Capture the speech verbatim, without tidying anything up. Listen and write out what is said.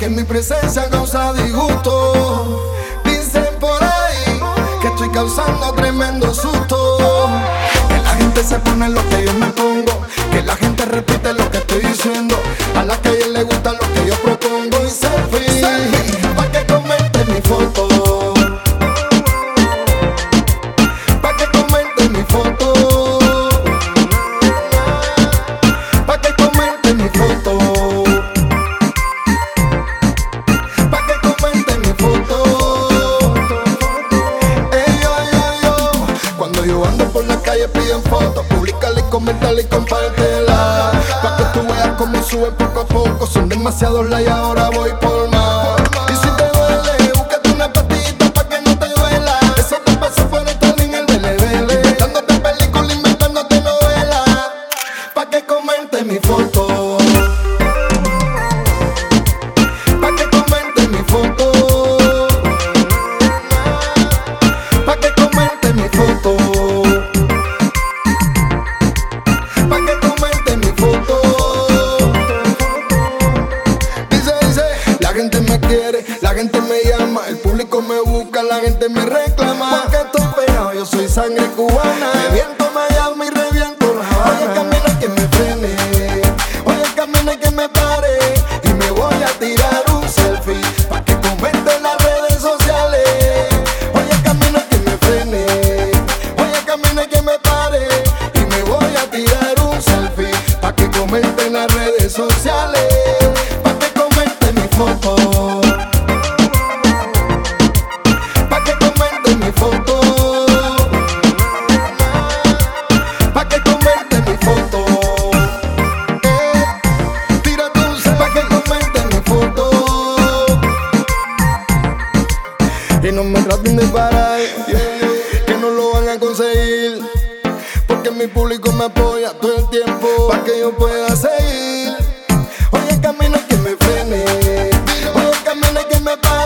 que mi presencia causa disgusto. Dicen por ahí que estoy causando tremendo susto. Que la gente se pone lo que yo me pongo, que la gente repite lo que estoy diciendo. A la que a ella le gusta lo que yo propongo. Y selfie, selfie pa' que comente mi foto, pa' que comente mi foto, pa' que comente mi foto, pa' que comente mi foto. Ey, yo, yo, yo. Cuando yo ando por la calle piden fotos, públicala y coméntala y compártela, pa' que tú veas cómo sube poco a poco. Son demasiados likes, ahora voy por más. Y si te duele, búscate una patita pa' que no te duela. Eso te pasa fuera y tal en el vele vele, inventándote película, inventándote novela, pa' que comente mi foto, pa' que comente mi foto, pa' que comente mi foto, pa' que comente mi foto. Dice, dice, la gente me quiere, la gente me llama, el público me busca, la gente me reclama. Porque estoy pegado, yo soy sangre cubana. Reviento Miami, reviento La Habana. Oye, camina que me frene, oye, camina que me pare, y me voy a tirar un selfie pa' que comente en las redes sociales. Oye, camina que me frene, oye, camina que me pare, y me voy a tirar un selfie pa' que comente en las redes sociales, pa' que comente mi foto, pa' que comente mi foto, pa' que comente mi foto. Eh, tírate un selfie pa' que comente mi foto, y no me traten de parar, que no lo van a conseguir, porque mi público me apoya todo el tiempo pa' que yo pueda seguir. Oye, camina que me frene, oye, camina que me pare,